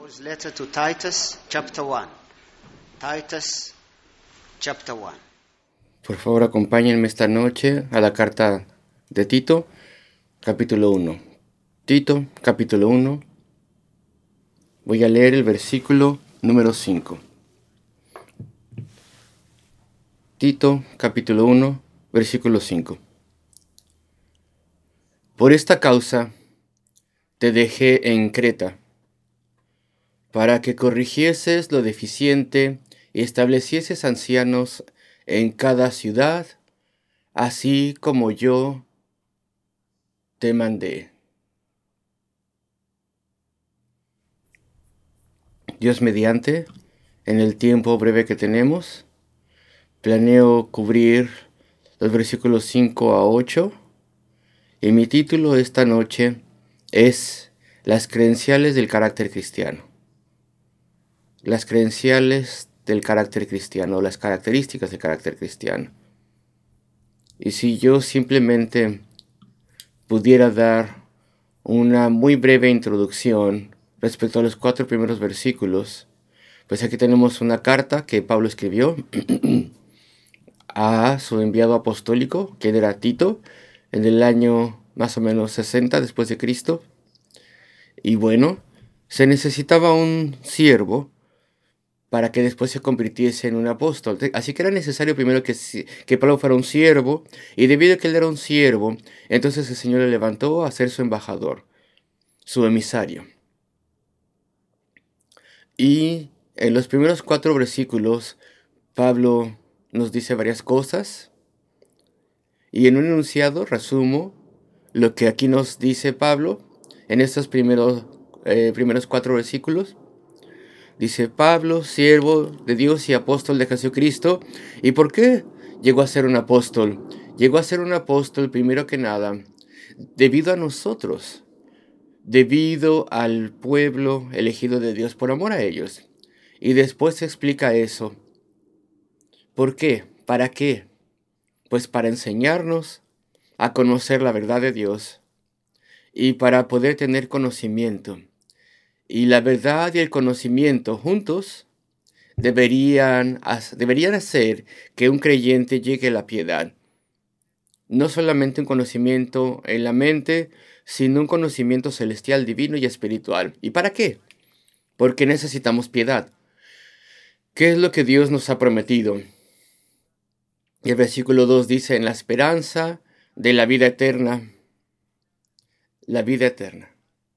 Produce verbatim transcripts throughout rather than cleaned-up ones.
Paul's letter to Titus, chapter one. Titus, chapter one. Por favor, acompáñenme esta noche a la carta de Tito, capítulo uno. Tito, capítulo uno. Voy a leer el versículo número cinco. Tito, capítulo uno, versículo cinco. Por esta causa te dejé en Creta, para que corrigieses lo deficiente y establecieses ancianos en cada ciudad, así como yo te mandé. Dios mediante, en el tiempo breve que tenemos, planeo cubrir los versículos cinco a ocho, y mi título esta noche es Las credenciales del carácter cristiano. Las credenciales del carácter cristiano, las características del carácter cristiano. Y si yo simplemente pudiera dar una muy breve introducción respecto a los cuatro primeros versículos, pues aquí tenemos una carta que Pablo escribió a su enviado apostólico, quien era Tito, en el año más o menos sesenta después de Cristo. Y bueno, se necesitaba un siervo para que después se convirtiese en un apóstol. Así que era necesario primero que, que Pablo fuera un siervo, y debido a que él era un siervo, entonces el Señor le levantó a ser su embajador, su emisario. Y en los primeros cuatro versículos, Pablo nos dice varias cosas, y en un enunciado resumo lo que aquí nos dice Pablo en estos primeros, eh, primeros cuatro versículos. Dice: Pablo, siervo de Dios y apóstol de Jesucristo. ¿Y por qué llegó a ser un apóstol? Llegó a ser un apóstol primero que nada debido a nosotros, debido al pueblo elegido de Dios por amor a ellos. Y después se explica eso. ¿Por qué? ¿Para qué? Pues para enseñarnos a conocer la verdad de Dios y para poder tener conocimiento. Y la verdad y el conocimiento juntos deberían, deberían hacer que un creyente llegue a la piedad. No solamente un conocimiento en la mente, sino un conocimiento celestial, divino y espiritual. ¿Y para qué? Porque necesitamos piedad. ¿Qué es lo que Dios nos ha prometido? Y el versículo dos dice: en la esperanza de la vida eterna. La vida eterna.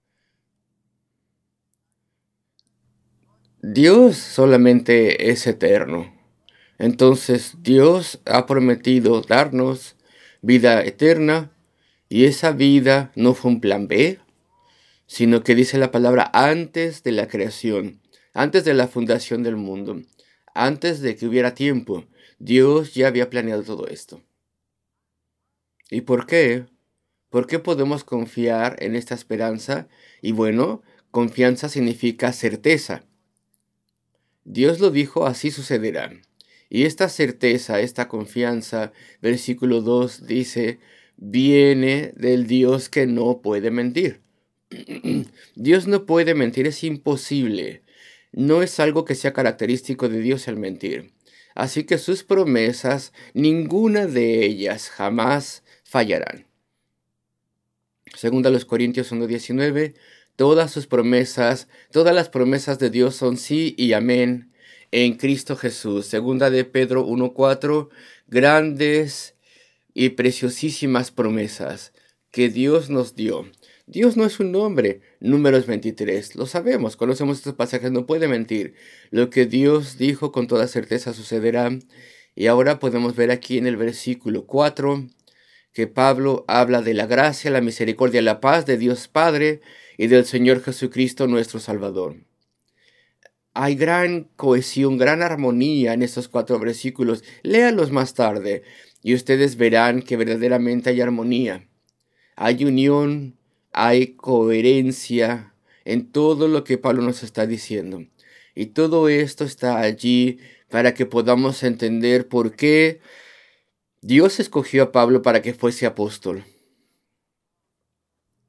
Dios solamente es eterno. Entonces Dios ha prometido darnos vida eterna, y esa vida no fue un plan B, sino que dice la palabra antes de la creación, antes de la fundación del mundo, antes de que hubiera tiempo, Dios ya había planeado todo esto. ¿Y por qué? ¿Por qué podemos confiar en esta esperanza? Y bueno, confianza significa certeza. Dios lo dijo, así sucederá. Y esta certeza, esta confianza, versículo dos dice, viene del Dios que no puede mentir. Dios no puede mentir, es imposible. No es algo que sea característico de Dios el mentir. Así que sus promesas, ninguna de ellas jamás fallarán. Segunda a los Corintios uno diecinueve, todas sus promesas, todas las promesas de Dios son sí y amén en Cristo Jesús. Segunda de Pedro uno cuatro, grandes y preciosísimas promesas que Dios nos dio. Dios no es un hombre. Números veintitrés, lo sabemos, conocemos estos pasajes, no puede mentir. Lo que Dios dijo con toda certeza sucederá. Y ahora podemos ver aquí en el versículo cuatro, que Pablo habla de la gracia, la misericordia y la paz de Dios Padre y del Señor Jesucristo nuestro Salvador. Hay gran cohesión, gran armonía en estos cuatro versículos. Léalos más tarde y ustedes verán que verdaderamente hay armonía. Hay unión, hay coherencia en todo lo que Pablo nos está diciendo. Y todo esto está allí para que podamos entender por qué Dios escogió a Pablo para que fuese apóstol.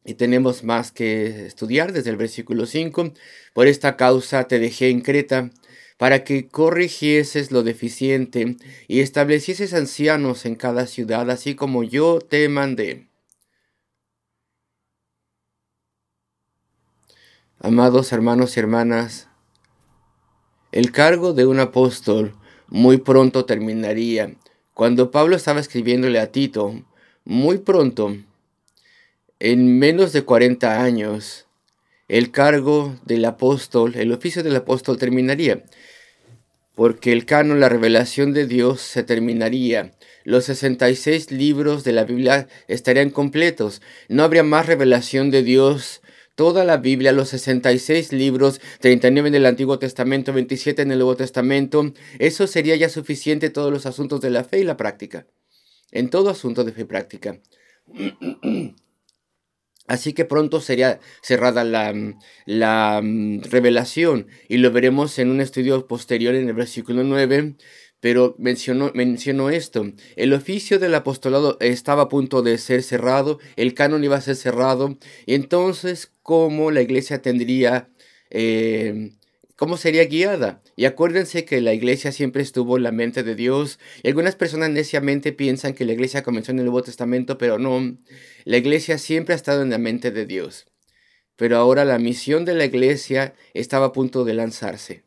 y tenemos más que estudiar desde el versículo cinco. Por esta causa te dejé en Creta, para que corrigieses lo deficiente y establecieses ancianos en cada ciudad, así como yo te mandé. Amados hermanos y hermanas, el cargo de un apóstol muy pronto terminaría. Cuando Pablo estaba escribiéndole a Tito, muy pronto, en menos de cuarenta años, el cargo del apóstol, el oficio del apóstol terminaría, porque el canon, la revelación de Dios, se terminaría. Los sesenta y seis libros de la Biblia estarían completos. No habría más revelación de Dios. Toda la Biblia, los sesenta y seis libros, treinta y nueve en el Antiguo Testamento, veintisiete en el Nuevo Testamento, eso sería ya suficiente en todos los asuntos de la fe y la práctica. En todo asunto de fe y práctica. Así que pronto sería cerrada la, la mm, revelación, y lo veremos en un estudio posterior en el versículo nueve, pero mencionó, mencionó esto. El oficio del apostolado estaba a punto de ser cerrado, el canon iba a ser cerrado, y entonces, ¿cómo la iglesia tendría, eh, cómo sería guiada? Y acuérdense que la iglesia siempre estuvo en la mente de Dios, y algunas personas neciamente piensan que la iglesia comenzó en el Nuevo Testamento, pero no. La iglesia siempre ha estado en la mente de Dios, pero ahora la misión de la iglesia estaba a punto de lanzarse.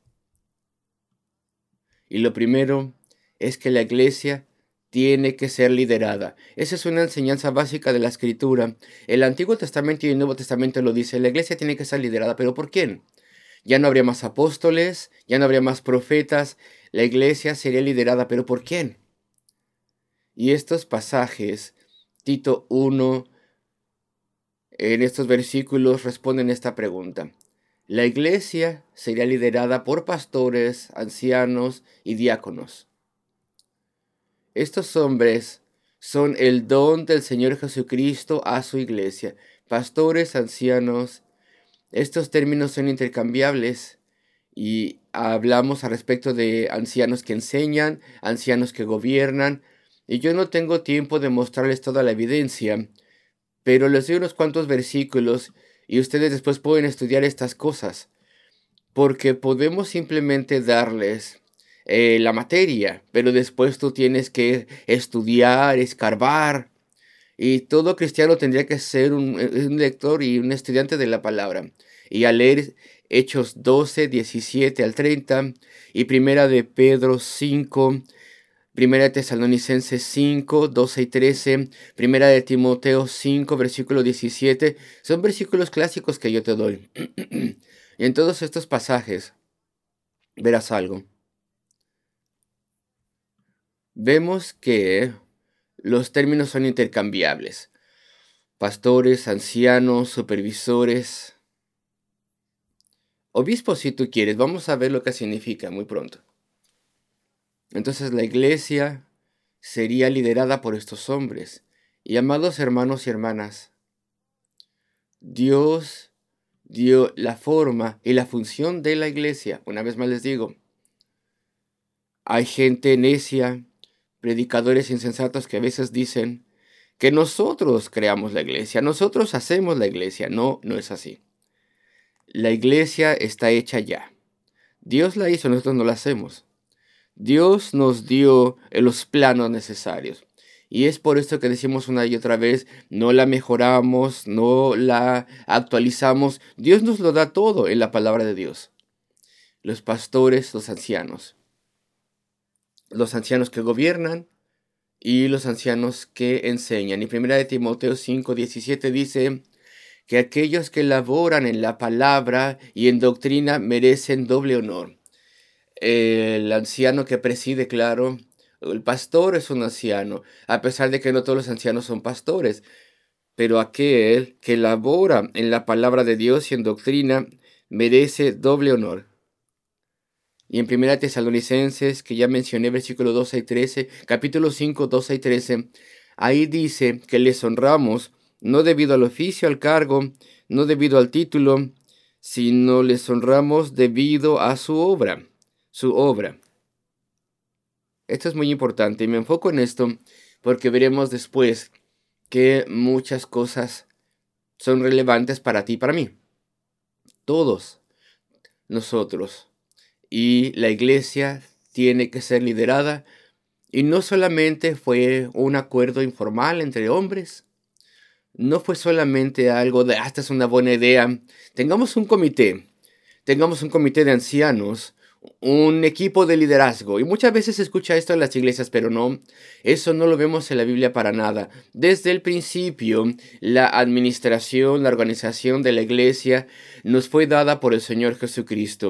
Y lo primero es que la iglesia tiene que ser liderada. Esa es una enseñanza básica de la Escritura. El Antiguo Testamento y el Nuevo Testamento lo dice. La iglesia tiene que ser liderada, ¿pero por quién? Ya no habría más apóstoles, ya no habría más profetas. La iglesia sería liderada, ¿pero por quién? Y estos pasajes, Tito uno, en estos versículos responden esta pregunta. La iglesia sería liderada por pastores, ancianos y diáconos. Estos hombres son el don del Señor Jesucristo a su iglesia. Pastores, ancianos, estos términos son intercambiables y hablamos al respecto de ancianos que enseñan, ancianos que gobiernan, y yo no tengo tiempo de mostrarles toda la evidencia, pero les doy unos cuantos versículos y ustedes después pueden estudiar estas cosas, porque podemos simplemente darles eh, la materia, pero después tú tienes que estudiar, escarbar, y todo cristiano tendría que ser un, un lector y un estudiante de la palabra, y a leer Hechos doce, diecisiete al treinta, y Primera de Pedro cinco, Primera de Tesalonicenses cinco, doce y trece, Primera de Timoteo cinco, versículo diecisiete, son versículos clásicos que yo te doy. Y en todos estos pasajes verás algo. Vemos que los términos son intercambiables. Pastores, ancianos, supervisores, obispos si tú quieres. Vamos a ver lo que significa muy pronto. Entonces la iglesia sería liderada por estos hombres. Y amados hermanos y hermanas, Dios dio la forma y la función de la iglesia. Una vez más les digo, hay gente necia, predicadores insensatos que a veces dicen que nosotros creamos la iglesia, nosotros hacemos la iglesia. No, no es así. La iglesia está hecha ya. Dios la hizo, nosotros no la hacemos. Dios nos dio los planos necesarios. Y es por esto que decimos una y otra vez, no la mejoramos, no la actualizamos. Dios nos lo da todo en la palabra de Dios. Los pastores, los ancianos. Los ancianos que gobiernan y los ancianos que enseñan. Y Primera de Timoteo cinco, diecisiete dice que aquellos que laboran en la palabra y en doctrina merecen doble honor. El anciano que preside, claro, el pastor es un anciano, a pesar de que no todos los ancianos son pastores, pero aquel que labora en la palabra de Dios y en doctrina merece doble honor. Y en Primera Tesalonicenses, que ya mencioné, versículo doce y trece, capítulo cinco, doce y trece, ahí dice que les honramos no debido al oficio, al cargo, no debido al título, sino les honramos debido a su obra. Su obra. Esto es muy importante y me enfoco en esto porque veremos después que muchas cosas son relevantes para ti y para mí. Todos nosotros. Y la iglesia tiene que ser liderada. Y no solamente fue un acuerdo informal entre hombres. No fue solamente algo de, ah, esta es una buena idea. Tengamos un comité. Tengamos un comité de ancianos, un equipo de liderazgo. Y muchas veces se escucha esto en las iglesias, pero no, eso no lo vemos en la Biblia para nada. Desde el principio, la administración, la organización de la iglesia nos fue dada por el Señor Jesucristo.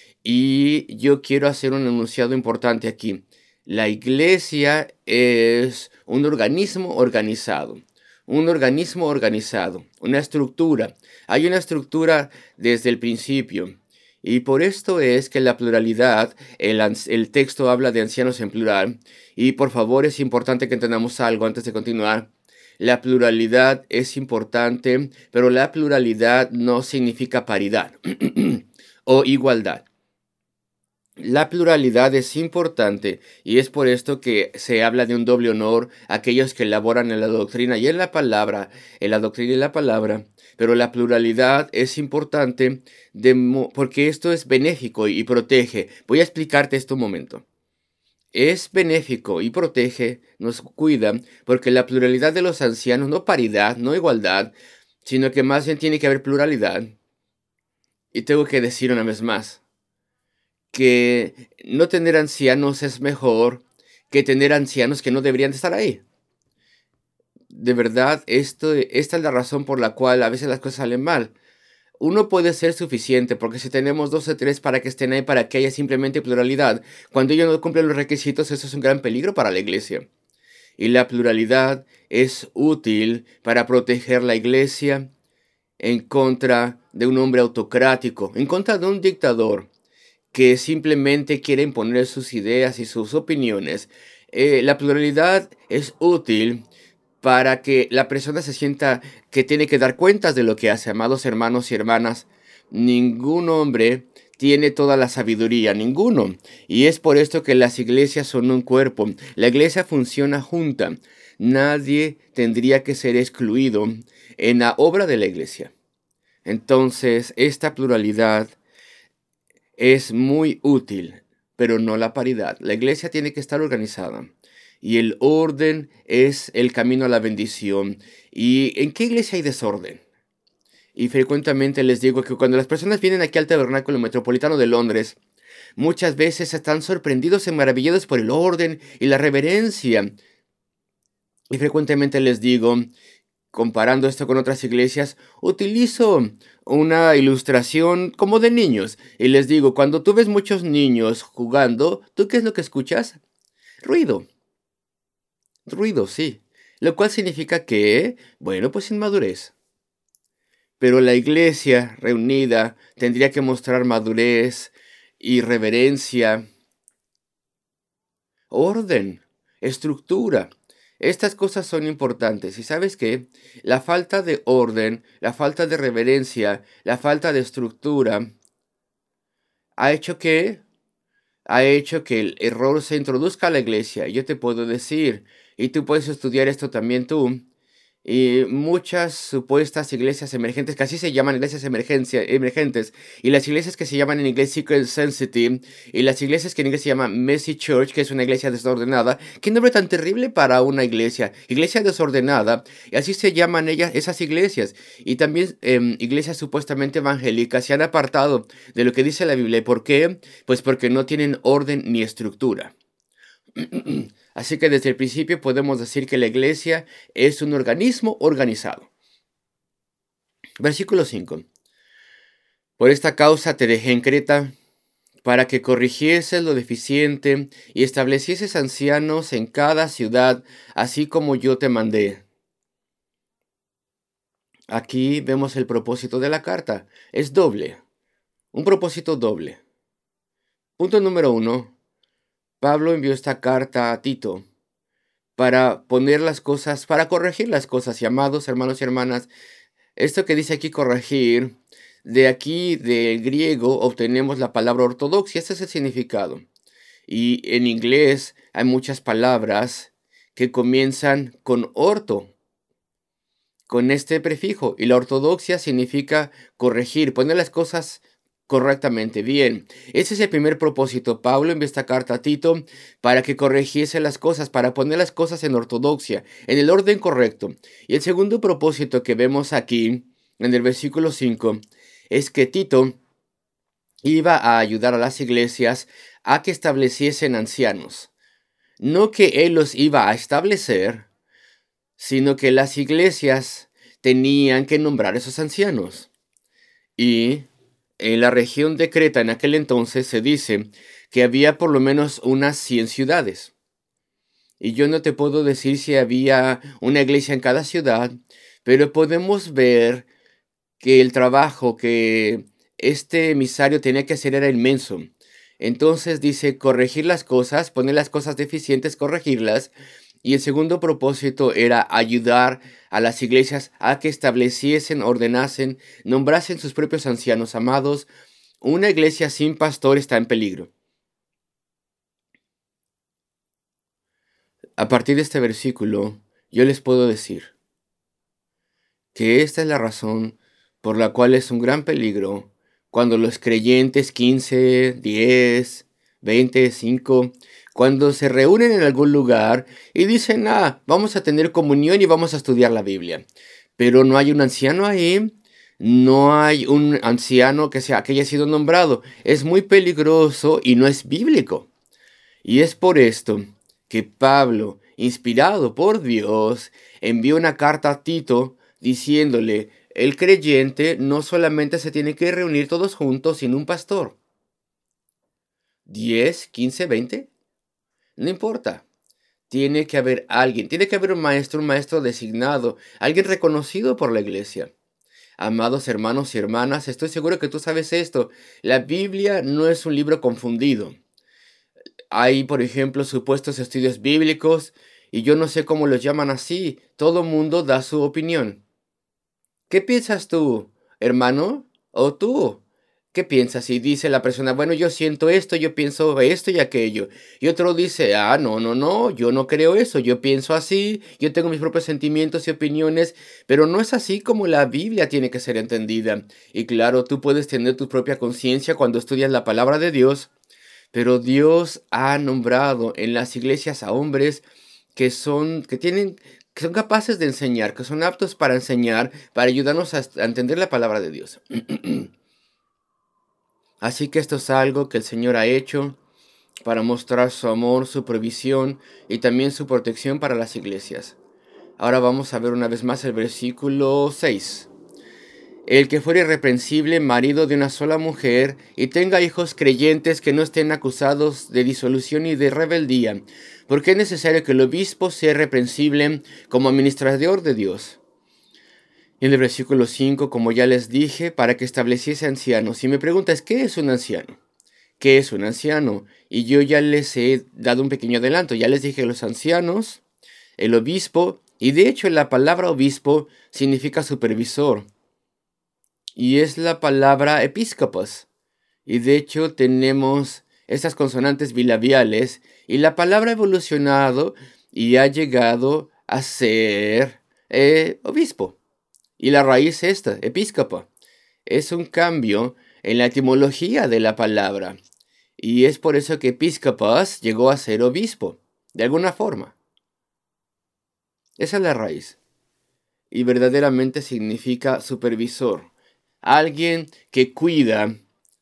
Y yo quiero hacer un enunciado importante aquí. La iglesia es un organismo organizado. Un organismo organizado, una estructura. Hay una estructura desde el principio. Y por esto es que la pluralidad, el, el texto habla de ancianos en plural. Y por favor es importante que entendamos algo antes de continuar. La pluralidad es importante, pero la pluralidad no significa paridad o igualdad. La pluralidad es importante y es por esto que se habla de un doble honor a aquellos que elaboran en la doctrina y en la palabra, en la doctrina y la palabra. Pero la pluralidad es importante de, porque esto es benéfico y protege. Voy a explicarte esto un momento. Es benéfico y protege, nos cuida, porque la pluralidad de los ancianos, no paridad, no igualdad, sino que más bien tiene que haber pluralidad. Y tengo que decir una vez más, que no tener ancianos es mejor que tener ancianos que no deberían de estar ahí. De verdad, esto, esta es la razón por la cual a veces las cosas salen mal. Uno puede ser suficiente, porque si tenemos dos o tres para que estén ahí, para que haya simplemente pluralidad, cuando ellos no cumplen los requisitos, eso es un gran peligro para la iglesia. Y la pluralidad es útil para proteger la iglesia en contra de un hombre autocrático, en contra de un dictador que simplemente quiere imponer sus ideas y sus opiniones. Eh, la pluralidad es útil para que la persona se sienta que tiene que dar cuentas de lo que hace. Amados hermanos y hermanas, ningún hombre tiene toda la sabiduría, ninguno. Y es por esto que las iglesias son un cuerpo. La iglesia funciona junta. Nadie tendría que ser excluido en la obra de la iglesia. Entonces, esta pluralidad es muy útil, pero no la paridad. La iglesia tiene que estar organizada. Y el orden es el camino a la bendición. ¿Y en qué iglesia hay desorden? Y frecuentemente les digo que cuando las personas vienen aquí al Tabernáculo Metropolitano de Londres, muchas veces están sorprendidos y maravillados por el orden y la reverencia. Y frecuentemente les digo, comparando esto con otras iglesias, utilizo una ilustración como de niños. Y les digo, cuando tú ves muchos niños jugando, ¿tú qué es lo que escuchas? Ruido. Ruido, sí. Lo cual significa que, bueno, pues inmadurez. Pero la iglesia reunida tendría que mostrar madurez y reverencia, orden, estructura. Estas cosas son importantes. ¿Y sabes qué? La falta de orden, la falta de reverencia, la falta de estructura ha hecho que ha hecho que el error se introduzca a la iglesia. Yo te puedo decir, y tú puedes estudiar esto también tú, y muchas supuestas iglesias emergentes, que así se llaman iglesias emergencia, emergentes, y las iglesias que se llaman en inglés Secret Sensitive, y las iglesias que en inglés se llaman Messy Church, que es una iglesia desordenada. ¿Qué nombre tan terrible para una iglesia? Iglesia desordenada, y así se llaman ellas, esas iglesias. Y también eh, iglesias supuestamente evangélicas se han apartado de lo que dice la Biblia. ¿Por qué? Pues porque no tienen orden ni estructura. Así que desde el principio podemos decir que la iglesia es un organismo organizado. Versículo cinco. Por esta causa te dejé en Creta, para que corrigieses lo deficiente y establecieses ancianos en cada ciudad, así como yo te mandé. Aquí vemos el propósito de la carta. Es doble. Un propósito doble. Punto número uno. Pablo envió esta carta a Tito para poner las cosas, para corregir las cosas. Y amados hermanos y hermanas, esto que dice aquí corregir, de aquí del griego obtenemos la palabra ortodoxia. Este es el significado. Y en inglés hay muchas palabras que comienzan con orto, con este prefijo. Y la ortodoxia significa corregir, poner las cosas correctamente bien. Ese es el primer propósito. Pablo envió esta carta a Tito para que corrigiese las cosas, para poner las cosas en ortodoxia, en el orden correcto. Y el segundo propósito que vemos aquí, en el versículo cinco, es que Tito iba a ayudar a las iglesias a que estableciesen ancianos. No que él los iba a establecer, sino que las iglesias tenían que nombrar esos ancianos. Y en la región de Creta en aquel entonces se dice que había por lo menos unas cien ciudades. Y yo no te puedo decir si había una iglesia en cada ciudad, pero podemos ver que el trabajo que este emisario tenía que hacer era inmenso. Entonces dice corregir las cosas, poner las cosas deficientes, corregirlas. Y el segundo propósito era ayudar a las iglesias a que estableciesen, ordenasen, nombrasen sus propios ancianos. Amados, una iglesia sin pastor está en peligro. A partir de este versículo, yo les puedo decir que esta es la razón por la cual es un gran peligro cuando los creyentes quince, diez, veinte, cinco, cuando se reúnen en algún lugar y dicen, ah, vamos a tener comunión y vamos a estudiar la Biblia. Pero no hay un anciano ahí, no hay un anciano que, sea, que haya sido nombrado. Es muy peligroso y no es bíblico. Y es por esto que Pablo, inspirado por Dios, envió una carta a Tito diciéndole, el creyente no solamente se tiene que reunir todos juntos sin un pastor. diez, quince, veinte. No importa. Tiene que haber alguien, tiene que haber un maestro, un maestro designado, alguien reconocido por la iglesia. Amados hermanos y hermanas, estoy seguro que tú sabes esto. La Biblia no es un libro confundido. Hay, por ejemplo, supuestos estudios bíblicos, y yo no sé cómo los llaman así. Todo mundo da su opinión. ¿Qué piensas tú, hermano? ¿O tú? ¿Qué piensas? Y dice la persona, bueno, yo siento esto, yo pienso esto y aquello. Y otro dice, ah, no, no, no, yo no creo eso, yo pienso así, yo tengo mis propios sentimientos y opiniones, pero no es así como la Biblia tiene que ser entendida. Y claro, tú puedes tener tu propia conciencia cuando estudias la palabra de Dios, pero Dios ha nombrado en las iglesias a hombres que son, que tienen, que son capaces de enseñar, que son aptos para enseñar, para ayudarnos a, a entender la palabra de Dios. Así que esto es algo que el Señor ha hecho para mostrar su amor, su provisión y también su protección para las iglesias. Ahora vamos a ver una vez más el versículo seis. El que fuere irreprensible, marido de una sola mujer, y tenga hijos creyentes que no estén acusados de disolución y de rebeldía, porque es necesario que el obispo sea irreprensible como administrador de Dios. Y en el versículo cinco, como ya les dije, para que estableciese ancianos. Y me preguntas, ¿qué es un anciano? ¿Qué es un anciano? Y yo ya les he dado un pequeño adelanto. Ya les dije los ancianos, el obispo, y de hecho la palabra obispo significa supervisor. Y es la palabra episcopos. Y de hecho tenemos estas consonantes bilabiales. Y la palabra ha evolucionado y ha llegado a ser eh, obispo. Y la raíz es esta, episcopo. Es un cambio en la etimología de la palabra. Y es por eso que episcopos llegó a ser obispo, de alguna forma. Esa es la raíz. Y verdaderamente significa supervisor. Alguien que cuida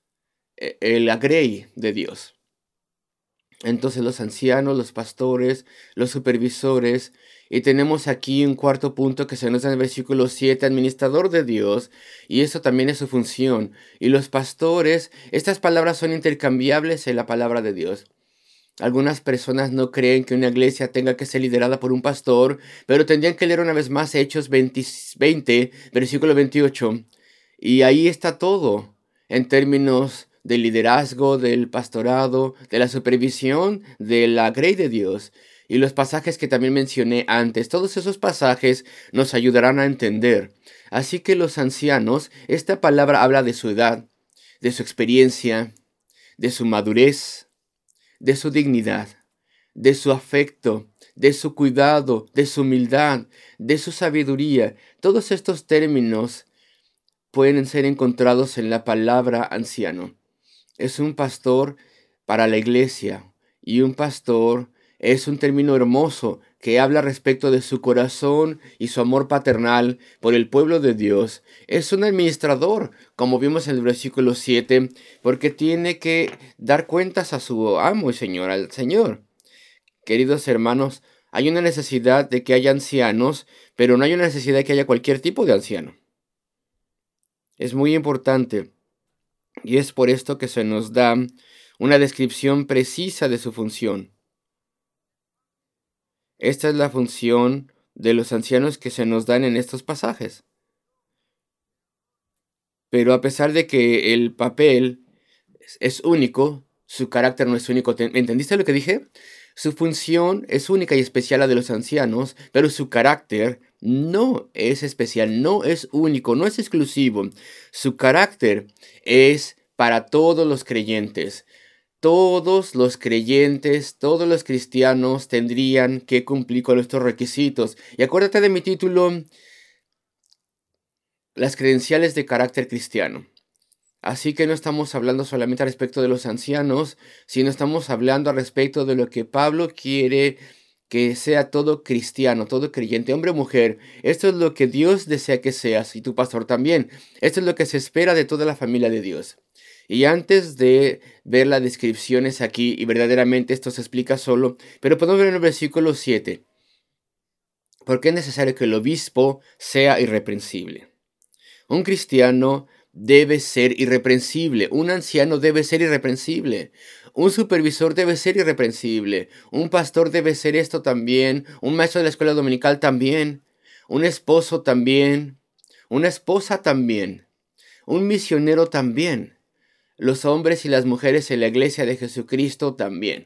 la grey de Dios. Entonces los ancianos, los pastores, los supervisores. Y tenemos aquí un cuarto punto que se nos da en el versículo siete, administrador de Dios. Y eso también es su función. Y los pastores, estas palabras son intercambiables en la palabra de Dios. Algunas personas no creen que una iglesia tenga que ser liderada por un pastor, pero tendrían que leer una vez más Hechos veinte, veinte versículo veintiocho. Y ahí está todo, en términos del liderazgo, del pastorado, de la supervisión, de la grey de Dios. Y los pasajes que también mencioné antes, todos esos pasajes nos ayudarán a entender. Así que los ancianos, esta palabra habla de su edad, de su experiencia, de su madurez, de su dignidad, de su afecto, de su cuidado, de su humildad, de su sabiduría. Todos estos términos pueden ser encontrados en la palabra anciano. Es un pastor para la iglesia, y un pastor es un término hermoso que habla respecto de su corazón y su amor paternal por el pueblo de Dios. Es un administrador, como vimos en el versículo siete, porque tiene que dar cuentas a su amo y señor, al Señor. Queridos hermanos, hay una necesidad de que haya ancianos, pero no hay una necesidad de que haya cualquier tipo de anciano. Es muy importante, y es por esto que se nos da una descripción precisa de su función. Esta es la función de los ancianos que se nos dan en estos pasajes. Pero a pesar de que el papel es, es único, su carácter no es único. ¿Entendiste lo que dije? Su función es única y especial, la de los ancianos, pero su carácter no es especial, no es único, no es exclusivo. Su carácter es para todos los creyentes. Todos los creyentes, todos los cristianos tendrían que cumplir con estos requisitos. Y acuérdate de mi título, las credenciales de carácter cristiano. Así que no estamos hablando solamente al respecto de los ancianos, sino estamos hablando al respecto de lo que Pablo quiere que sea todo cristiano, todo creyente, hombre o mujer. Esto es lo que Dios desea que seas, y tu pastor también. Esto es lo que se espera de toda la familia de Dios. Y antes de ver las descripciones aquí, y verdaderamente esto se explica solo, pero podemos ver en el versículo siete, porque es necesario que el obispo sea irreprensible. Un cristiano debe ser irreprensible, un anciano debe ser irreprensible, un supervisor debe ser irreprensible, un pastor debe ser esto también, un maestro de la escuela dominical también, un esposo también, una esposa también, un misionero también. Los hombres y las mujeres en la iglesia de Jesucristo también.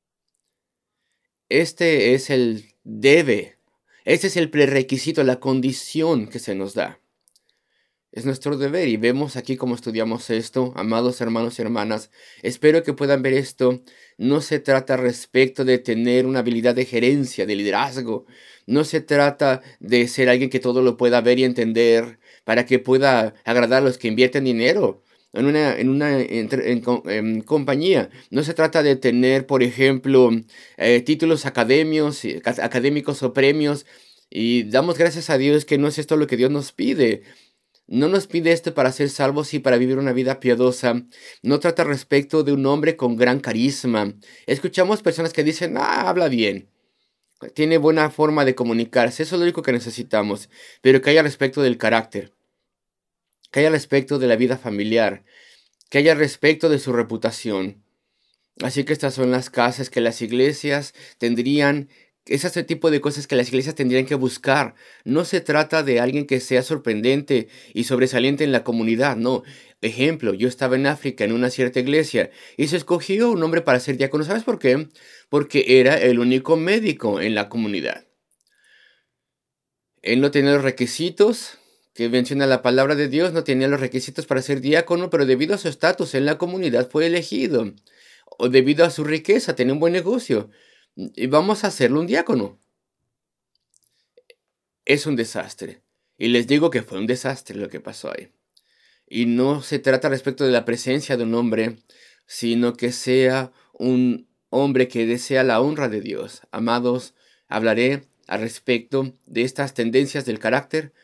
Este es el debe, este es el prerequisito, la condición que se nos da. Es nuestro deber y vemos aquí cómo estudiamos esto, amados hermanos y hermanas. Espero que puedan ver esto. No se trata respecto de tener una habilidad de gerencia, de liderazgo. No se trata de ser alguien que todo lo pueda ver y entender para que pueda agradar a los que invierten dinero en una, en una en, en, en compañía. No se trata de tener, por ejemplo, eh, títulos académicos, académicos o premios. Y damos gracias a Dios que no es esto lo que Dios nos pide. No nos pide esto para ser salvos y para vivir una vida piadosa. No trata respecto de un hombre con gran carisma. Escuchamos personas que dicen, ah, habla bien. Tiene buena forma de comunicarse. Eso es lo único que necesitamos. Pero que haya respecto del carácter. Que haya respecto de la vida familiar. Que haya respecto de su reputación. Así que estas son las casas que las iglesias tendrían. Es ese tipo de cosas que las iglesias tendrían que buscar. No se trata de alguien que sea sorprendente y sobresaliente en la comunidad, no. Ejemplo, yo estaba en África en una cierta iglesia y se escogió un hombre para ser diácono. ¿Sabes por qué? Porque era el único médico en la comunidad. Él no tenía los requisitos que menciona la palabra de Dios, no tenía los requisitos para ser diácono, pero debido a su estatus en la comunidad fue elegido. O debido a su riqueza, tenía un buen negocio. Y vamos a hacerlo un diácono. Es un desastre. Y les digo que fue un desastre lo que pasó ahí. Y no se trata respecto de la presencia de un hombre, sino que sea un hombre que desea la honra de Dios. Amados, hablaré al respecto de estas tendencias del carácter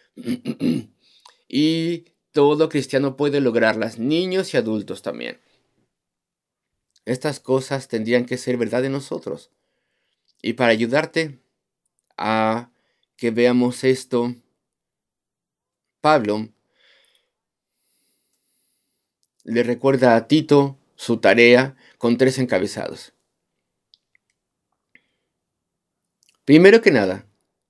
y todo cristiano puede lograrlas, niños y adultos también. Estas cosas tendrían que ser verdad de nosotros. Y para ayudarte a que veamos esto, Pablo le recuerda a Tito su tarea con tres encabezados. Primero que nada,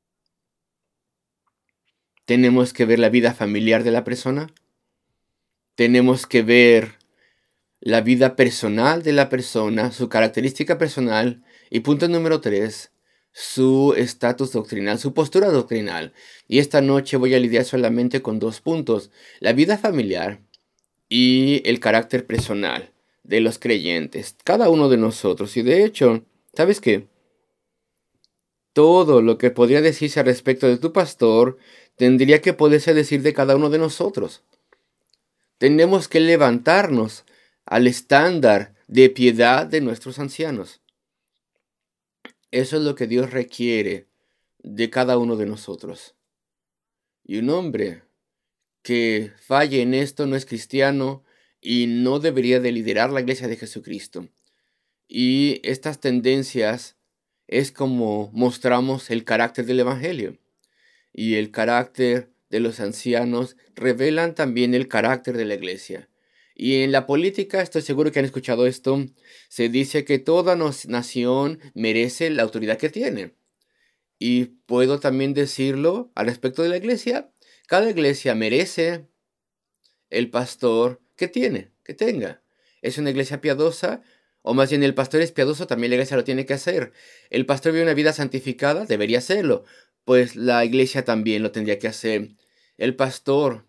tenemos que ver la vida familiar de la persona. Tenemos que ver la vida personal de la persona, su característica personal. Y punto número tres, su estatus doctrinal, su postura doctrinal. Y esta noche voy a lidiar solamente con dos puntos: la vida familiar y el carácter personal de los creyentes, cada uno de nosotros. Y de hecho, ¿sabes qué? Todo lo que podría decirse al respecto de tu pastor tendría que poderse decir de cada uno de nosotros. Tenemos que levantarnos al estándar de piedad de nuestros ancianos. Eso es lo que Dios requiere de cada uno de nosotros. Y un hombre que falle en esto no es cristiano y no debería de liderar la iglesia de Jesucristo. Y estas tendencias es como mostramos el carácter del Evangelio. Y el carácter de los ancianos revelan también el carácter de la iglesia. Y en la política, estoy seguro que han escuchado esto, se dice que toda nación merece la autoridad que tiene. Y puedo también decirlo al respecto de la iglesia. Cada iglesia merece el pastor que tiene, que tenga. Es una iglesia piadosa, o más bien el pastor es piadoso, también la iglesia lo tiene que hacer. El pastor vive una vida santificada, debería hacerlo, pues la iglesia también lo tendría que hacer. El pastor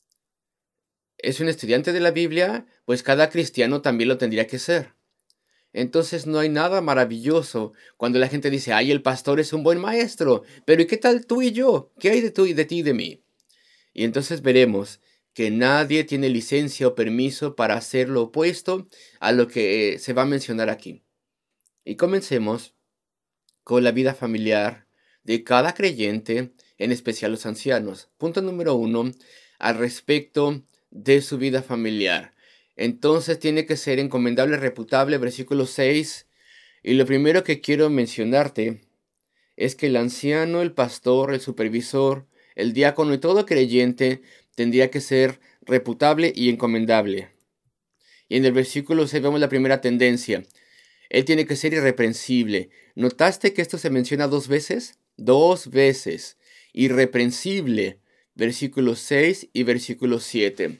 es un estudiante de la Biblia, pues cada cristiano también lo tendría que ser. Entonces no hay nada maravilloso cuando la gente dice, ay, el pastor es un buen maestro, pero ¿y qué tal tú y yo? ¿Qué hay de tú y de ti y de mí? Y entonces veremos que nadie tiene licencia o permiso para hacer lo opuesto a lo que eh, se va a mencionar aquí. Y comencemos con la vida familiar de cada creyente, en especial los ancianos. Punto número uno, al respecto de su vida familiar. Entonces tiene que ser encomendable, reputable, versículo seis. Y lo primero que quiero mencionarte es que el anciano, el pastor, el supervisor, el diácono y todo creyente tendría que ser reputable y encomendable. Y en el versículo seis vemos la primera tendencia. Él tiene que ser irreprensible. ¿Notaste que esto se menciona dos veces? Dos veces. Irreprensible. Versículo seis y versículo siete.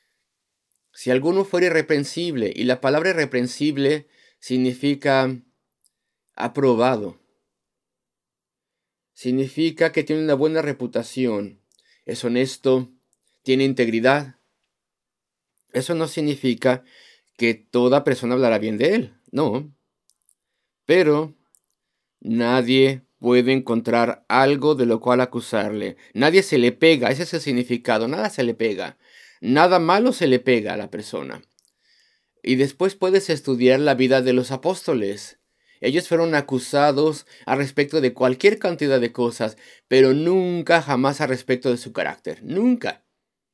Si alguno fuera irreprensible, y la palabra irreprensible significa aprobado. Significa que tiene una buena reputación, es honesto, tiene integridad. Eso no significa que toda persona hablará bien de él, no. Pero nadie puede encontrar algo de lo cual acusarle. Nadie se le pega, ese es el significado, nada se le pega. Nada malo se le pega a la persona. Y después puedes estudiar la vida de los apóstoles. Ellos fueron acusados a respecto de cualquier cantidad de cosas, pero nunca jamás a respecto de su carácter. Nunca.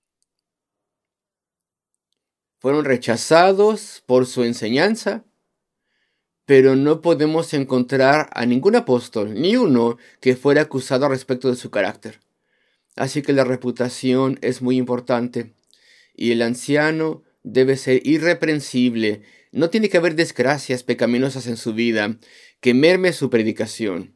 Fueron rechazados por su enseñanza, pero no podemos encontrar a ningún apóstol, ni uno, que fuera acusado a respecto de su carácter. Así que la reputación es muy importante. Y el anciano debe ser irreprensible. No tiene que haber desgracias pecaminosas en su vida que merme su predicación.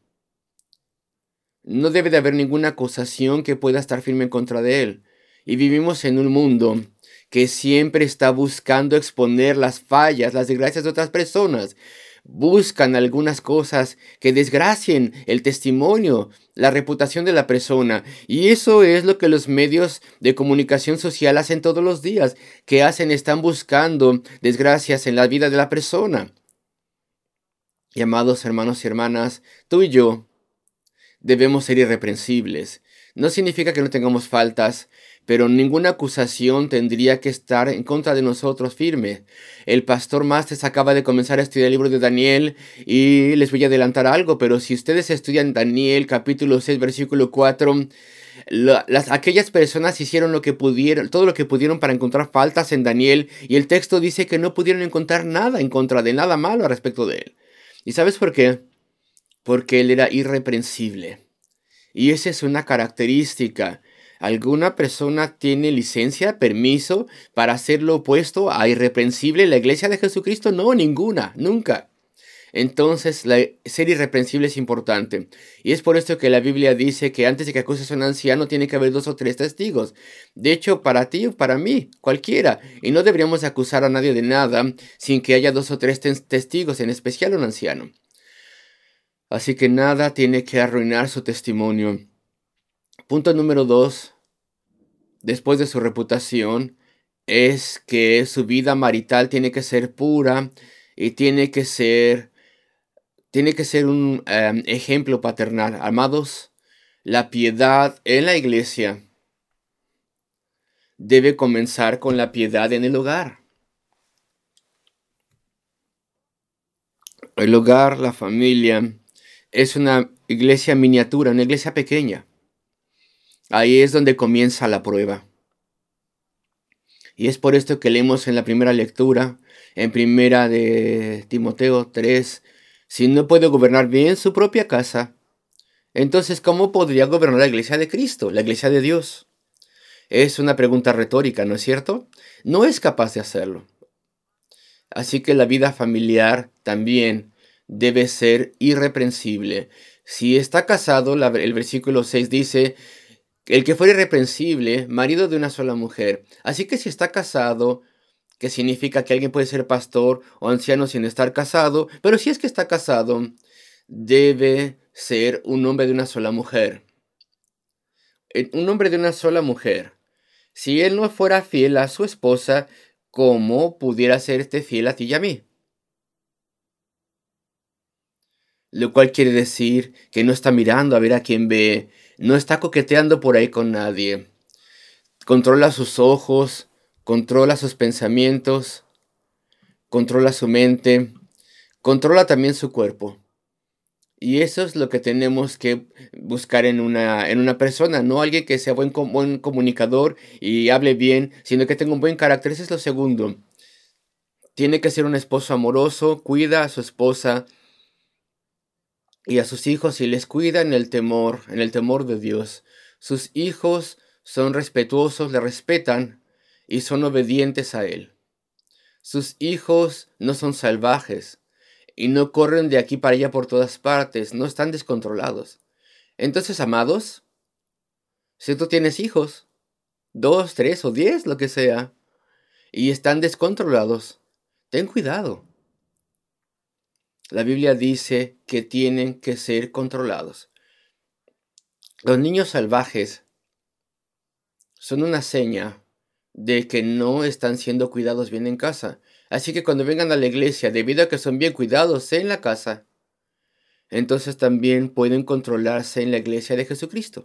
No debe de haber ninguna acusación que pueda estar firme en contra de él. Y vivimos en un mundo que siempre está buscando exponer las fallas, las desgracias de otras personas. Buscan algunas cosas que desgracien el testimonio, la reputación de la persona. Y eso es lo que los medios de comunicación social hacen todos los días. ¿Qué hacen? Están buscando desgracias en la vida de la persona. Y amados hermanos y hermanas, tú y yo debemos ser irreprensibles. No significa que no tengamos faltas, pero ninguna acusación tendría que estar en contra de nosotros firme. El pastor Masters acaba de comenzar a estudiar el libro de Daniel y les voy a adelantar algo, pero si ustedes estudian Daniel capítulo seis versículo cuatro, la, las, aquellas personas hicieron lo que pudieron, todo lo que pudieron para encontrar faltas en Daniel, y el texto dice que no pudieron encontrar nada en contra de nada malo al respecto de él. ¿Y sabes por qué? Porque él era irreprensible. Y esa es una característica. ¿Alguna persona tiene licencia, permiso para hacer lo opuesto a irreprensible en la iglesia de Jesucristo? No, ninguna, nunca. Entonces, la, ser irreprensible es importante. Y es por esto que la Biblia dice que antes de que acuses a un anciano tiene que haber dos o tres testigos. De hecho, para ti o para mí, cualquiera. Y no deberíamos acusar a nadie de nada sin que haya dos o tres testigos, en especial a un anciano. Así que nada tiene que arruinar su testimonio. Punto número dos, después de su reputación, es que su vida marital tiene que ser pura y tiene que ser tiene que ser un um, ejemplo paternal. Amados, la piedad en la iglesia debe comenzar con la piedad en el hogar. El hogar, la familia, es una iglesia miniatura, una iglesia pequeña. Ahí es donde comienza la prueba. Y es por esto que leemos en la primera lectura, en primera de Timoteo tres, si no puede gobernar bien su propia casa, entonces ¿cómo podría gobernar la iglesia de Cristo, la iglesia de Dios? Es una pregunta retórica, ¿no es cierto? No es capaz de hacerlo. Así que la vida familiar también debe ser irreprensible. Si está casado, la- el versículo seis dice, el que fuera irreprensible, marido de una sola mujer. Así que si está casado, que significa que alguien puede ser pastor o anciano sin estar casado, pero si es que está casado, debe ser un hombre de una sola mujer. Eh, Un hombre de una sola mujer. Si él no fuera fiel a su esposa, ¿cómo pudiera serte fiel a ti y a mí? Lo cual quiere decir que no está mirando a ver a quién ve, no está coqueteando por ahí con nadie. Controla sus ojos, controla sus pensamientos, controla su mente, controla también su cuerpo. Y eso es lo que tenemos que buscar en una, en una persona, no alguien que sea buen, com- buen comunicador y hable bien, sino que tenga un buen carácter. Eso es lo segundo. Tiene que ser un esposo amoroso, cuida a su esposa y a sus hijos y les cuida en el temor, en el temor de Dios. Sus hijos son respetuosos, le respetan y son obedientes a él. Sus hijos no son salvajes y no corren de aquí para allá por todas partes, no están descontrolados. Entonces, amados, si tú tienes hijos, dos, tres o diez, lo que sea, y están descontrolados, ten cuidado. La Biblia dice que tienen que ser controlados. Los niños salvajes son una seña de que no están siendo cuidados bien en casa. Así que cuando vengan a la iglesia, debido a que son bien cuidados en la casa, entonces también pueden controlarse en la iglesia de Jesucristo.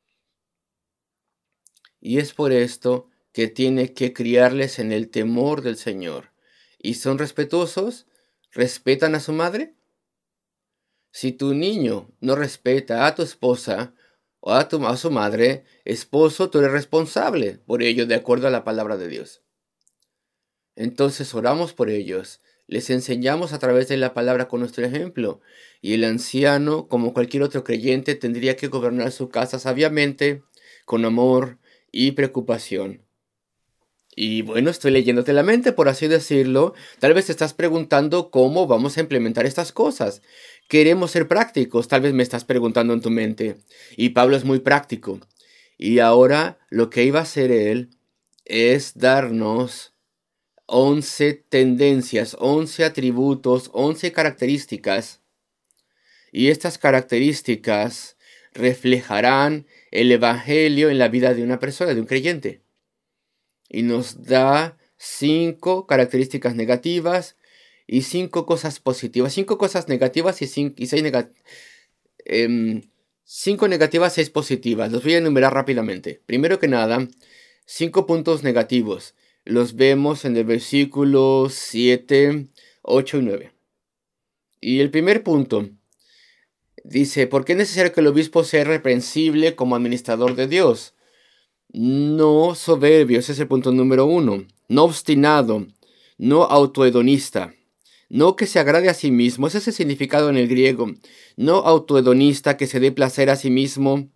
Y es por esto que tiene que criarles en el temor del Señor. ¿Y son respetuosos? ¿Respetan a su madre? Si tu niño no respeta a tu esposa o a, tu, a su madre, esposo, tú eres responsable por ello de acuerdo a la palabra de Dios. Entonces oramos por ellos, les enseñamos a través de la palabra con nuestro ejemplo, y el anciano, como cualquier otro creyente, tendría que gobernar su casa sabiamente, con amor y preocupación. Y bueno, estoy leyéndote la mente, por así decirlo. Tal vez te estás preguntando cómo vamos a implementar estas cosas. Queremos ser prácticos, tal vez me estás preguntando en tu mente. Y Pablo es muy práctico. Y ahora lo que iba a hacer él es darnos once tendencias, once atributos, once características. Y estas características reflejarán el evangelio en la vida de una persona, de un creyente. Y nos da cinco características negativas y cinco cosas positivas. Cinco cosas negativas y, cinco, y seis negativas. Eh, cinco negativas, seis positivas. Los voy a enumerar rápidamente. Primero que nada, cinco puntos negativos. Los vemos en el versículo siete, ocho y nueve. Y el primer punto dice, ¿por qué es necesario que el obispo sea reprensible como administrador de Dios? No soberbio, ese es el punto número uno. No obstinado, no autohedonista. No que se agrade a sí mismo, ese es el significado en el griego. No autohedonista, que se dé placer a sí mismo.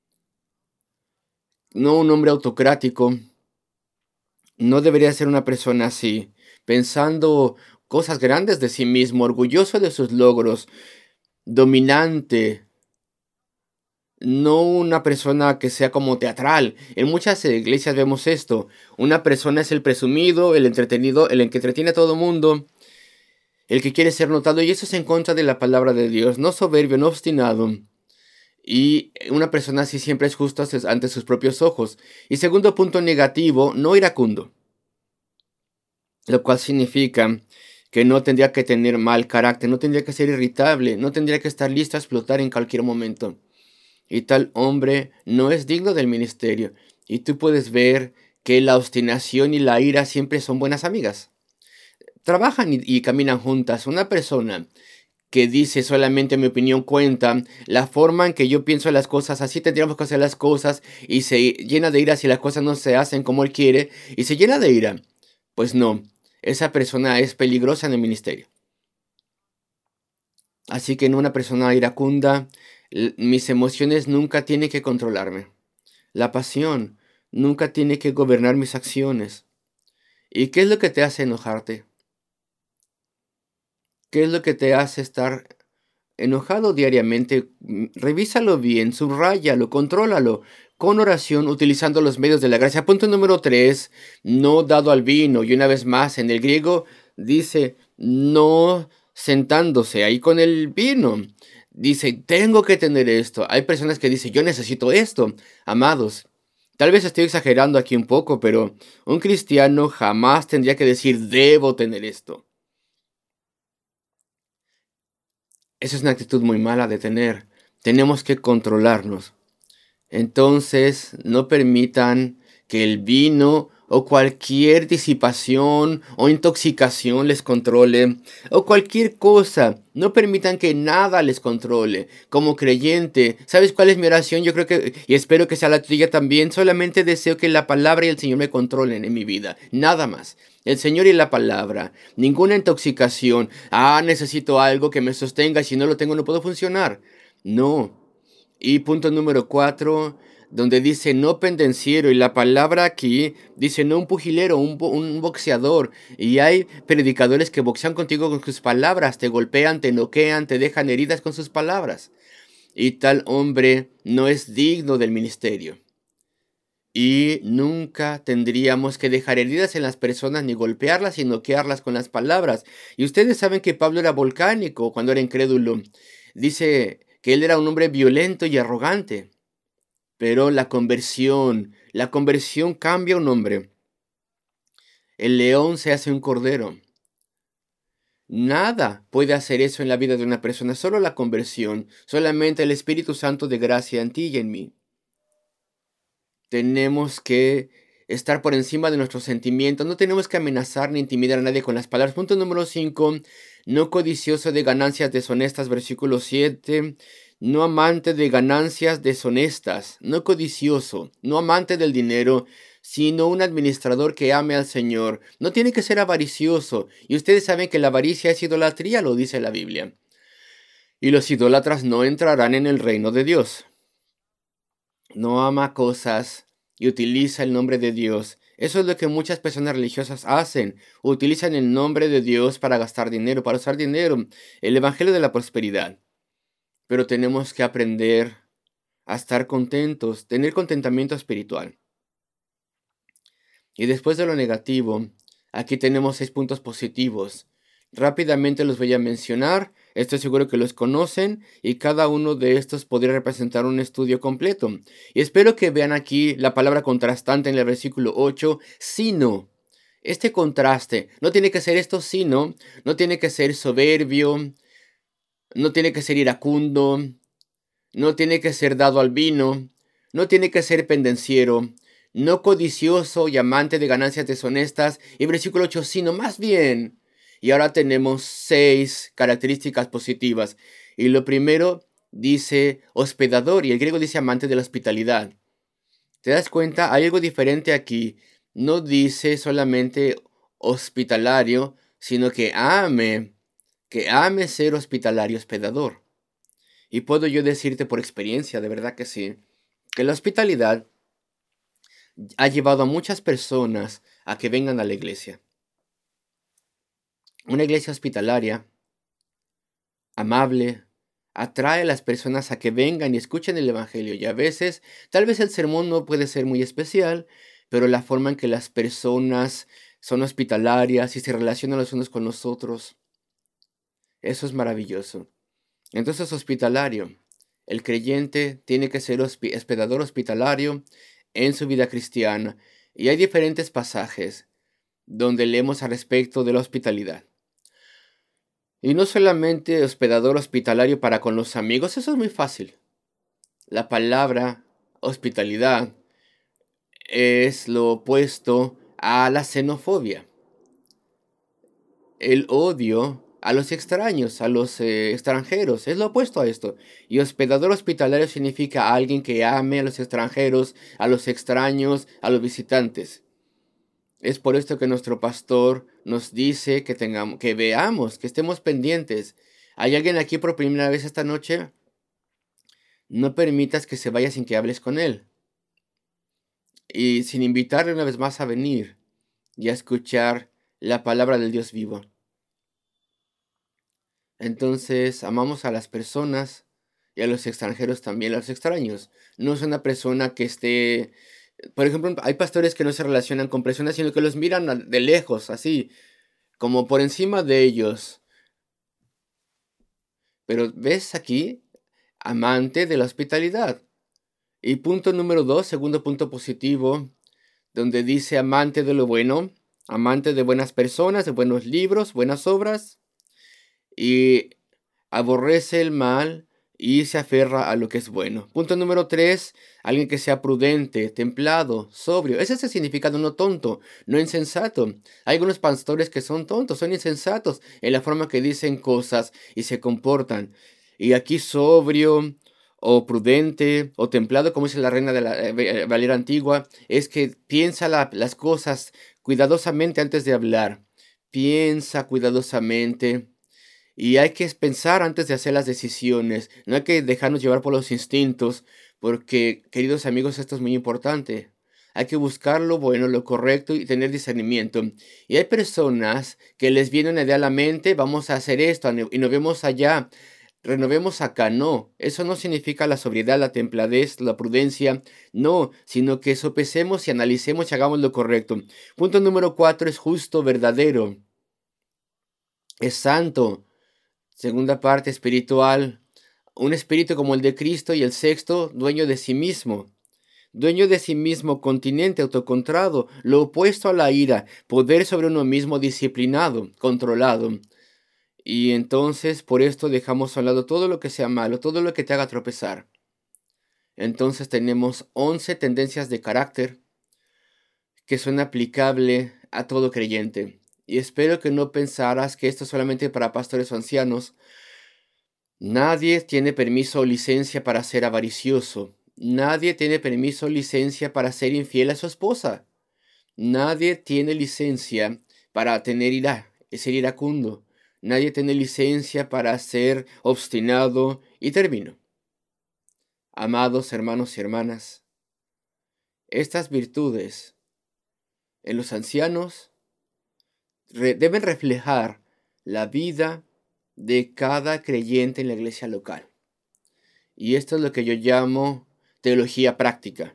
No un hombre autocrático. No debería ser una persona así, pensando cosas grandes de sí mismo, orgulloso de sus logros, dominante. No una persona que sea como teatral. En muchas iglesias vemos esto. Una persona es el presumido, el entretenido, el que entretiene a todo mundo, el que quiere ser notado, y eso es en contra de la palabra de Dios. No soberbio, no obstinado. Y una persona así siempre es justa ante sus propios ojos. Y segundo punto negativo, no iracundo. Lo cual significa que no tendría que tener mal carácter, no tendría que ser irritable, no tendría que estar listo a explotar en cualquier momento. Y tal hombre no es digno del ministerio. Y tú puedes ver que la obstinación y la ira siempre son buenas amigas. Trabajan y, y caminan juntas. Una persona que dice solamente mi opinión cuenta, la forma en que yo pienso las cosas, así tendríamos que hacer las cosas, y se llena de ira si las cosas no se hacen como él quiere, y se llena de ira. Pues no, esa persona es peligrosa en el ministerio. Así que en una persona iracunda, l- mis emociones nunca tienen que controlarme. La pasión nunca tiene que gobernar mis acciones. ¿Y qué es lo que te hace enojarte? ¿Qué es lo que te hace estar enojado diariamente? Mm, Revísalo bien, subráyalo, contrólalo con oración utilizando los medios de la gracia. Punto número tres, no dado al vino. Y una vez más, en el griego dice no sentándose ahí con el vino. Dice, tengo que tener esto. Hay personas que dicen, yo necesito esto. Amados, tal vez estoy exagerando aquí un poco, pero un cristiano jamás tendría que decir, debo tener esto. Esa es una actitud muy mala de tener. Tenemos que controlarnos. Entonces, no permitan que el vino o cualquier disipación o intoxicación les controle, o cualquier cosa. No permitan que nada les controle. Como creyente, ¿sabes cuál es mi oración? Yo creo que, y espero que sea la tuya también, solamente deseo que la palabra y el Señor me controlen en mi vida. Nada más. El Señor y la palabra. Ninguna intoxicación. Ah, necesito algo que me sostenga. Si no lo tengo, no puedo funcionar. No. Y punto número cuatro, donde dice no pendenciero, y la palabra aquí dice no un pugilero, un, bo- un boxeador. Y hay predicadores que boxean contigo con sus palabras, te golpean, te noquean, te dejan heridas con sus palabras. Y tal hombre no es digno del ministerio. Y nunca tendríamos que dejar heridas en las personas ni golpearlas y noquearlas con las palabras. Y ustedes saben que Pablo era volcánico cuando era incrédulo. Dice que él era un hombre violento y arrogante. Pero la conversión, la conversión cambia a un hombre. El león se hace un cordero. Nada puede hacer eso en la vida de una persona, solo la conversión, solamente el Espíritu Santo de gracia en ti y en mí. Tenemos que estar por encima de nuestros sentimientos, no tenemos que amenazar ni intimidar a nadie con las palabras. Punto número cinco, no codicioso de ganancias deshonestas, versículo siete. No amante de ganancias deshonestas, no codicioso, no amante del dinero, sino un administrador que ame al Señor. No tiene que ser avaricioso. Y ustedes saben que la avaricia es idolatría, lo dice la Biblia. Y los idólatras no entrarán en el reino de Dios. No ama cosas y utiliza el nombre de Dios. Eso es lo que muchas personas religiosas hacen. Utilizan el nombre de Dios para gastar dinero, para usar dinero. El Evangelio de la prosperidad. Pero tenemos que aprender a estar contentos, tener contentamiento espiritual. Y después de lo negativo, aquí tenemos seis puntos positivos. Rápidamente los voy a mencionar, estoy seguro que los conocen y cada uno de estos podría representar un estudio completo. Y espero que vean aquí la palabra contrastante en el versículo ocho, sino. Este contraste, no tiene que ser esto sino, no tiene que ser soberbio, no tiene que ser iracundo, no tiene que ser dado al vino, no tiene que ser pendenciero, no codicioso y amante de ganancias deshonestas. Y versículo ocho, sino más bien. Y ahora tenemos seis características positivas. Y lo primero dice hospedador y el griego dice amante de la hospitalidad. ¿Te das cuenta? Hay algo diferente aquí. No dice solamente hospitalario, sino que ame, que ame ser hospitalario, hospedador. Y puedo yo decirte por experiencia, de verdad que sí, que la hospitalidad ha llevado a muchas personas a que vengan a la iglesia. Una iglesia hospitalaria, amable, atrae a las personas a que vengan y escuchen el Evangelio. Y a veces, tal vez el sermón no puede ser muy especial, pero la forma en que las personas son hospitalarias y se relacionan los unos con los otros, eso es maravilloso. Entonces, hospitalario. El creyente tiene que ser hospi- hospedador hospitalario en su vida cristiana. Y hay diferentes pasajes donde leemos al respecto de la hospitalidad. Y no solamente hospedador hospitalario para con los amigos, eso es muy fácil. La palabra hospitalidad es lo opuesto a la xenofobia, el odio a los extraños, a los eh, extranjeros, es lo opuesto a esto. Y hospedador hospitalario significa alguien que ame a los extranjeros, a los extraños, a los visitantes. Es por esto que nuestro pastor nos dice que tengamos, que veamos, que estemos pendientes. ¿Hay alguien aquí por primera vez esta noche? No permitas que se vaya sin que hables con él. Y sin invitarle una vez más a venir y a escuchar la palabra del Dios vivo. Entonces, amamos a las personas y a los extranjeros también, a los extraños. No es una persona que esté... Por ejemplo, hay pastores que no se relacionan con personas, sino que los miran de lejos, así, como por encima de ellos. Pero ves aquí, amante de la hospitalidad. Y punto número dos, segundo punto positivo, donde dice amante de lo bueno, amante de buenas personas, de buenos libros, buenas obras, y aborrece el mal y se aferra a lo que es bueno. Punto número tres, alguien que sea prudente, templado, sobrio. Ese es el significado, no tonto, no insensato. Hay algunos pastores que son tontos, son insensatos en la forma que dicen cosas y se comportan. Y aquí sobrio o prudente o templado, como dice la Reina de la eh, Valera Antigua, es que piensa la, las cosas cuidadosamente antes de hablar. Piensa cuidadosamente. Y hay que pensar antes de hacer las decisiones. No hay que dejarnos llevar por los instintos, porque, queridos amigos, esto es muy importante. Hay que buscar lo bueno, lo correcto y tener discernimiento. Y hay personas que les viene una idea a la mente, vamos a hacer esto y nos vemos allá, renovemos acá. No, eso no significa la sobriedad, la templadez, la prudencia. No, sino que sopesemos y analicemos y hagamos lo correcto. Punto número cuatro es justo, verdadero. Es santo. Segunda parte, espiritual. Un espíritu como el de Cristo. Y el sexto, dueño de sí mismo. Dueño de sí mismo, continente, autocontrado, lo opuesto a la ira, poder sobre uno mismo, disciplinado, controlado. Y entonces por esto dejamos a un lado todo lo que sea malo, todo lo que te haga tropezar. Entonces tenemos once tendencias de carácter que son aplicables a todo creyente. Y espero que no pensaras que esto es solamente para pastores o ancianos. Nadie tiene permiso o licencia para ser avaricioso. Nadie tiene permiso o licencia para ser infiel a su esposa. Nadie tiene licencia para tener ira, ser iracundo. Nadie tiene licencia para ser obstinado. Y termino. Amados hermanos y hermanas, estas virtudes en los ancianos re- deben reflejar la vida de cada creyente en la iglesia local. Y esto es lo que yo llamo teología práctica.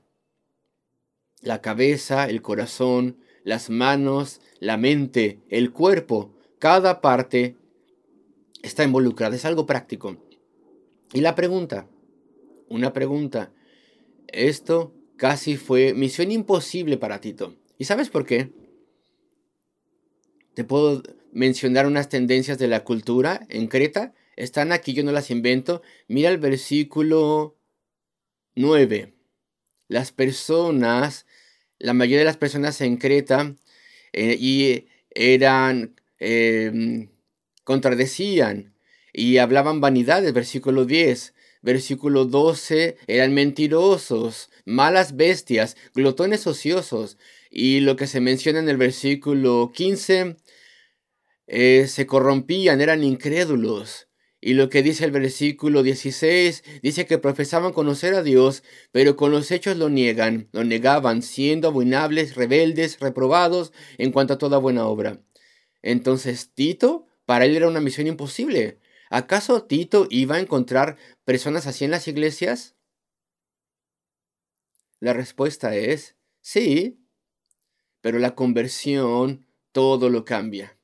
La cabeza, el corazón, las manos, la mente, el cuerpo, cada parte está involucrada. Es algo práctico. Y la pregunta, una pregunta. Esto casi fue misión imposible para Tito. ¿Y sabes por qué? Te puedo mencionar unas tendencias de la cultura en Creta. Están aquí, yo no las invento. Mira el versículo nueve. Las personas, la mayoría de las personas en Creta eh, y eran, eh, contradecían y hablaban vanidades, versículo diez. Versículo doce, eran mentirosos, malas bestias, glotones ociosos. Y lo que se menciona en el versículo quince, eh, se corrompían, eran incrédulos. Y lo que dice el versículo dieciséis, dice que profesaban conocer a Dios, pero con los hechos lo niegan, lo negaban, siendo abominables, rebeldes, reprobados en cuanto a toda buena obra. Entonces Tito, para él era una misión imposible. ¿Acaso Tito iba a encontrar personas así en las iglesias? La respuesta es sí, pero la conversión todo lo cambia.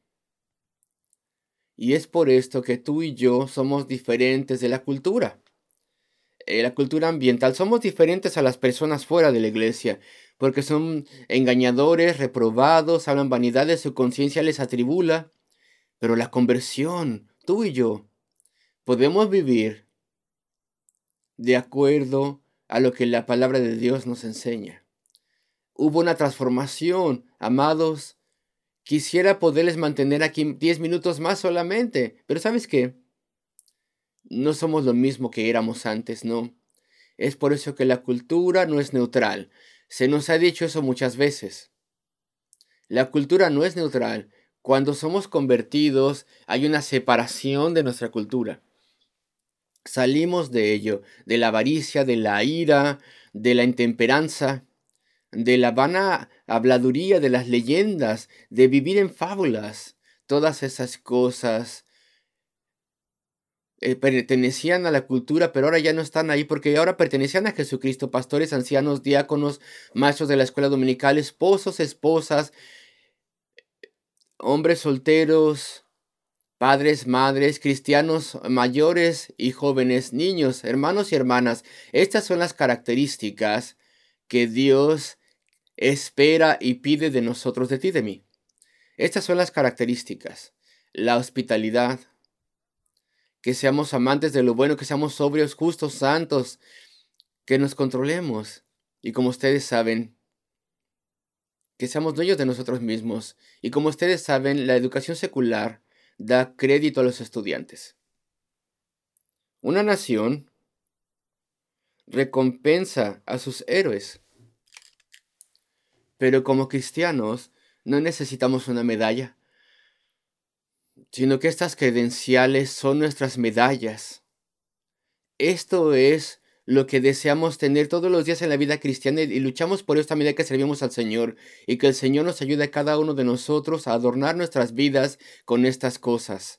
Y es por esto que tú y yo somos diferentes de la cultura. Eh, la cultura ambiental, somos diferentes a las personas fuera de la iglesia, porque son engañadores, reprobados, hablan vanidades, su conciencia les atribula. Pero la conversión tú y yo podemos vivir de acuerdo a lo que la palabra de Dios nos enseña. Hubo una transformación, amados. Quisiera poderles mantener aquí diez minutos más solamente, pero ¿sabes qué? No somos lo mismo que éramos antes, ¿no? Es por eso que la cultura no es neutral. Se nos ha dicho eso muchas veces. La cultura no es neutral. Cuando somos convertidos, hay una separación de nuestra cultura. Salimos de ello, de la avaricia, de la ira, de la intemperanza, de la vana habladuría de las leyendas, de vivir en fábulas. Todas esas cosas eh, pertenecían a la cultura, pero ahora ya no están ahí porque ahora pertenecían a Jesucristo. Pastores, ancianos, diáconos, maestros de la escuela dominical, esposos, esposas, hombres solteros, padres, madres, cristianos mayores y jóvenes, niños, hermanos y hermanas. Estas son las características que Dios espera y pide de nosotros, de ti, de mí. Estas son las características. La hospitalidad, que seamos amantes de lo bueno, que seamos sobrios, justos, santos, que nos controlemos. Y como ustedes saben, que seamos dueños de nosotros mismos. Y como ustedes saben, la educación secular da crédito a los estudiantes. Una nación recompensa a sus héroes. Pero como cristianos no necesitamos una medalla, sino que estas credenciales son nuestras medallas. Esto es lo que deseamos tener todos los días en la vida cristiana y luchamos por esta medida que servimos al Señor y que el Señor nos ayude a cada uno de nosotros a adornar nuestras vidas con estas cosas.